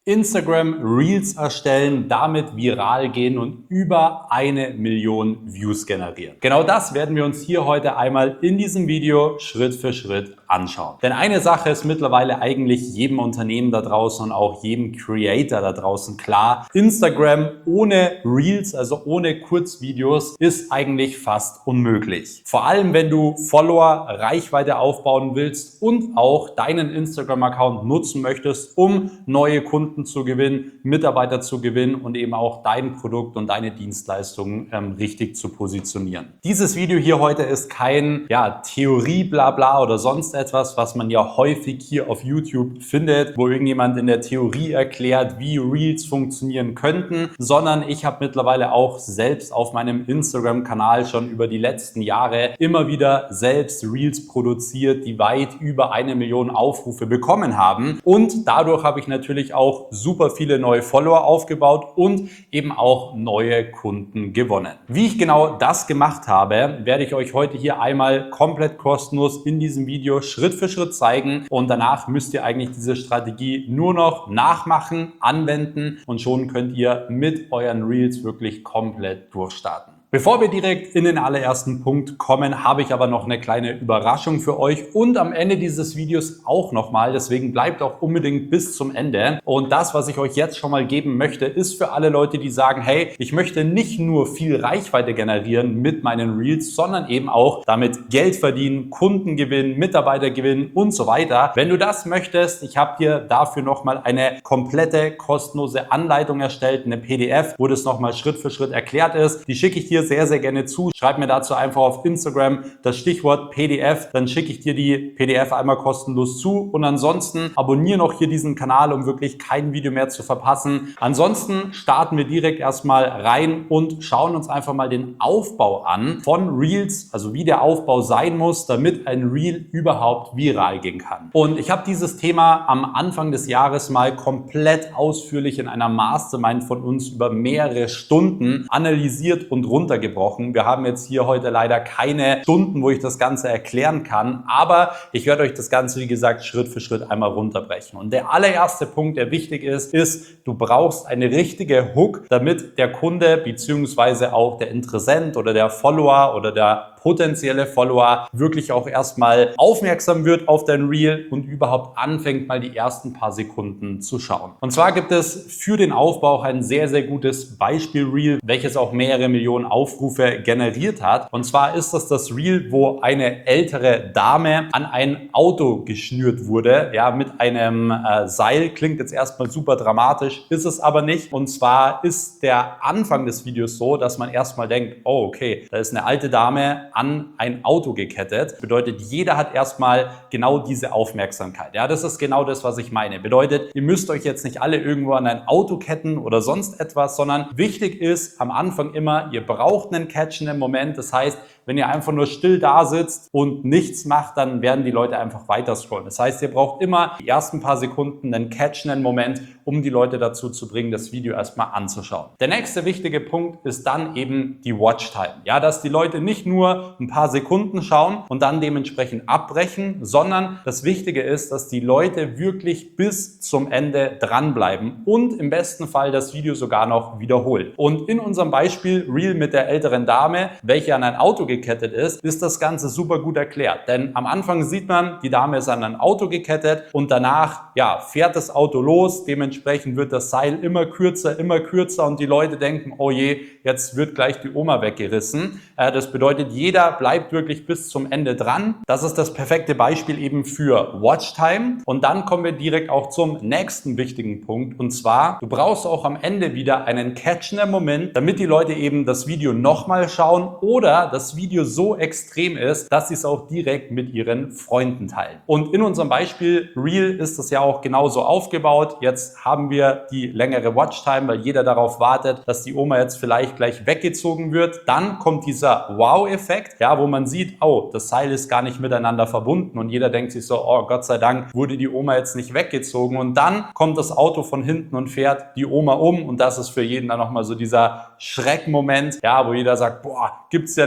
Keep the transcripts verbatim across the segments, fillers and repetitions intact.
Instagram Reels erstellen, damit viral gehen und über eine Million Views generieren. Genau das werden wir uns hier heute einmal in diesem Video Schritt für Schritt anschauen. Denn eine Sache ist mittlerweile eigentlich jedem Unternehmen da draußen und auch jedem Creator da draußen klar: Instagram ohne Reels, also ohne Kurzvideos, ist eigentlich fast unmöglich. Vor allem, wenn du Follower, Reichweite aufbauen willst und auch deinen Instagram-Account nutzen möchtest, um neue Kunden zu gewinnen, Mitarbeiter zu gewinnen und eben auch dein Produkt und deine Dienstleistungen ähm, richtig zu positionieren. Dieses Video hier heute ist kein ja, Theorie, bla bla oder sonst etwas, was man ja häufig hier auf YouTube findet, wo irgendjemand in der Theorie erklärt, wie Reels funktionieren könnten, sondern ich habe mittlerweile auch selbst auf meinem Instagram-Kanal schon über die letzten Jahre immer wieder selbst Reels produziert, die weit über eine Million Aufrufe bekommen haben, und dadurch habe ich natürlich auch super viele neue Follower aufgebaut und eben auch neue Kunden gewonnen. Wie ich genau das gemacht habe, werde ich euch heute hier einmal komplett kostenlos in diesem Video Schritt für Schritt zeigen, und danach müsst ihr eigentlich diese Strategie nur noch nachmachen, anwenden, und schon könnt ihr mit euren Reels wirklich komplett durchstarten. Bevor wir direkt in den allerersten Punkt kommen, habe ich aber noch eine kleine Überraschung für euch und am Ende dieses Videos auch nochmal. Deswegen bleibt auch unbedingt bis zum Ende. Und das, was ich euch jetzt schon mal geben möchte, ist für alle Leute, die sagen, hey, ich möchte nicht nur viel Reichweite generieren mit meinen Reels, sondern eben auch damit Geld verdienen, Kunden gewinnen, Mitarbeiter gewinnen und so weiter. Wenn du das möchtest, ich habe dir dafür nochmal eine komplette kostenlose Anleitung erstellt, eine P D F, wo das nochmal Schritt für Schritt erklärt ist. Die schicke ich dir sehr, sehr gerne zu. Schreib mir dazu einfach auf Instagram das Stichwort P D F, dann schicke ich dir die P D F einmal kostenlos zu, und ansonsten abonniere noch hier diesen Kanal, um wirklich kein Video mehr zu verpassen. Ansonsten starten wir direkt erstmal rein und schauen uns einfach mal den Aufbau an von Reels, also wie der Aufbau sein muss, damit ein Reel überhaupt viral gehen kann. Und ich habe dieses Thema am Anfang des Jahres mal komplett ausführlich in einer Mastermind von uns über mehrere Stunden analysiert und runtergebrochen. Wir haben jetzt hier heute leider keine Stunden, wo ich das Ganze erklären kann, aber ich werde euch das Ganze, wie gesagt, Schritt für Schritt einmal runterbrechen. Und der allererste Punkt, der wichtig ist, ist, du brauchst eine richtige Hook, damit der Kunde bzw. auch der Interessent oder der Follower oder der potenzielle Follower wirklich auch erstmal aufmerksam wird auf dein Reel und überhaupt anfängt, mal die ersten paar Sekunden zu schauen. Und zwar gibt es für den Aufbau auch ein sehr, sehr gutes Beispiel-Reel, welches auch mehrere Millionen Aufrufe generiert hat. Und zwar ist das das Reel, wo eine ältere Dame an ein Auto geschnürt wurde, ja, mit einem äh, Seil. Klingt jetzt erstmal super dramatisch, ist es aber nicht. Und zwar ist der Anfang des Videos so, dass man erstmal denkt, oh, okay, da ist eine alte Dame an ein Auto gekettet. Bedeutet, jeder hat erstmal genau diese Aufmerksamkeit. Ja, das ist genau das, was ich meine. Bedeutet, ihr müsst euch jetzt nicht alle irgendwo an ein Auto ketten oder sonst etwas, sondern wichtig ist am Anfang immer, ihr braucht einen catchenden Moment. Das heißt, wenn ihr einfach nur still da sitzt und nichts macht, dann werden die Leute einfach weiter scrollen. Das heißt, ihr braucht immer die ersten paar Sekunden einen catchenden Moment, um die Leute dazu zu bringen, das Video erstmal anzuschauen. Der nächste wichtige Punkt ist dann eben die Watchtime. Ja, dass die Leute nicht nur ein paar Sekunden schauen und dann dementsprechend abbrechen, sondern das Wichtige ist, dass die Leute wirklich bis zum Ende dranbleiben und im besten Fall das Video sogar noch wiederholen. Und in unserem Beispiel Reel mit der älteren Dame, welche an ein Auto gekettet ist, ist das Ganze super gut erklärt. Denn am Anfang sieht man, die Dame ist an ein Auto gekettet und danach ja, fährt das Auto los. Dementsprechend wird das Seil immer kürzer, immer kürzer und die Leute denken, oh je, jetzt wird gleich die Oma weggerissen. Äh, das bedeutet, jeder bleibt wirklich bis zum Ende dran. Das ist das perfekte Beispiel eben für Watchtime. Und dann kommen wir direkt auch zum nächsten wichtigen Punkt. Und zwar, du brauchst auch am Ende wieder einen catchenden Moment, damit die Leute eben das Video nochmal schauen oder das Video so extrem ist, dass sie es auch direkt mit ihren Freunden teilen. Und in unserem Beispiel Reel ist das ja auch genauso aufgebaut. Jetzt haben wir die längere Watchtime, weil jeder darauf wartet, dass die Oma jetzt vielleicht gleich weggezogen wird. Dann kommt dieser Wow-Effekt, ja, wo man sieht, oh, das Seil ist gar nicht miteinander verbunden und jeder denkt sich so, oh, Gott sei Dank wurde die Oma jetzt nicht weggezogen, und dann kommt das Auto von hinten und fährt die Oma um, und das ist für jeden dann nochmal so dieser Schreckmoment, ja, wo jeder sagt, boah, gibt's ja nicht,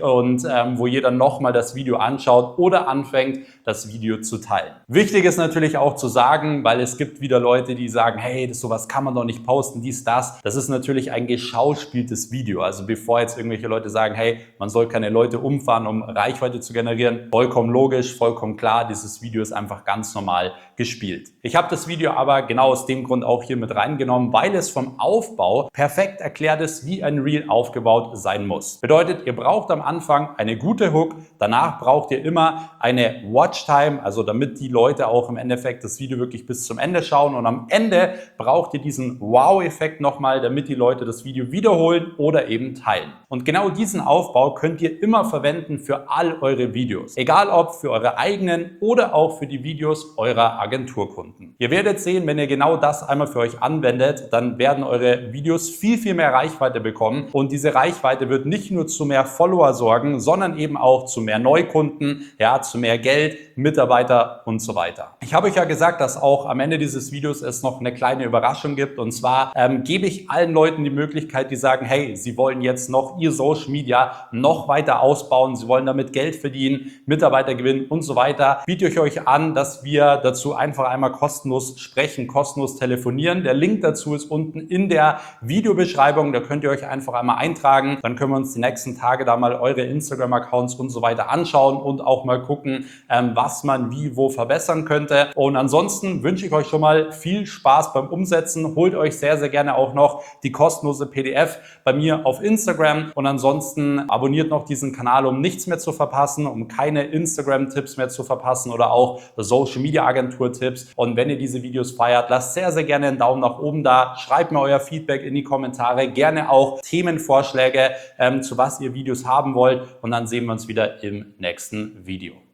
und ähm, wo jeder nochmal das Video anschaut oder anfängt, das Video zu teilen. Wichtig ist natürlich auch zu sagen, weil es gibt wieder Leute, die sagen, hey, das, sowas kann man doch nicht posten, dies, das. Das ist natürlich ein geschauspieltes Video. Also bevor jetzt irgendwelche Leute sagen, hey, man soll keine Leute umfahren, um Reichweite zu generieren, vollkommen logisch, vollkommen klar, dieses Video ist einfach ganz normal gespielt. Ich habe das Video aber genau aus dem Grund auch hier mit reingenommen, weil es vom Aufbau perfekt erklärt ist, wie ein Reel aufgebaut sein muss. Bedeutet, ihr braucht am Anfang eine gute Hook, danach braucht ihr immer eine Watchtime, also damit die Leute auch im Endeffekt das Video wirklich bis zum Ende schauen, und am Ende braucht ihr diesen Wow-Effekt nochmal, damit die Leute das Video wiederholen oder eben teilen. Und genau diesen Aufbau könnt ihr immer verwenden für all eure Videos. Egal ob für eure eigenen oder auch für die Videos eurer Agenturkunden. Ihr werdet sehen, wenn ihr genau das einmal für euch anwendet, dann werden eure Videos viel, viel mehr Reichweite bekommen, und diese Reichweite wird nicht nur zu mehr Follower sorgen, sondern eben auch zu mehr Neukunden, ja, zu mehr Geld, Mitarbeiter und so weiter. Ich habe euch ja gesagt, dass auch am Ende dieses Videos es noch eine kleine Überraschung gibt, und zwar ähm, gebe ich allen Leuten die Möglichkeit, die sagen, hey, sie wollen jetzt noch ihr Social Media noch weiter ausbauen, sie wollen damit Geld verdienen, Mitarbeiter gewinnen und so weiter. Biete ich euch an, dass wir dazu einfach einmal kostenlos sprechen, kostenlos telefonieren. Der Link dazu ist unten in der Videobeschreibung, da könnt ihr euch einfach einmal eintragen, dann können wir uns die nächsten Tage da mal eure Instagram-Accounts und so weiter anschauen und auch mal gucken, ähm, was man wie wo verbessern könnte. Und ansonsten wünsche ich euch schon mal viel Spaß beim Umsetzen. Holt euch sehr, sehr gerne auch noch die kostenlose P D F bei mir auf Instagram, und ansonsten abonniert noch diesen Kanal, um nichts mehr zu verpassen, um keine Instagram-Tipps mehr zu verpassen oder auch Social-Media-Agentur-Tipps. Und wenn ihr diese Videos feiert, lasst sehr, sehr gerne einen Daumen nach oben da. Schreibt mir euer Feedback in die Kommentare. Gerne auch Themenvorschläge, ähm, zu was ihr Videos haben wollt. Und dann sehen wir uns wieder im nächsten Video.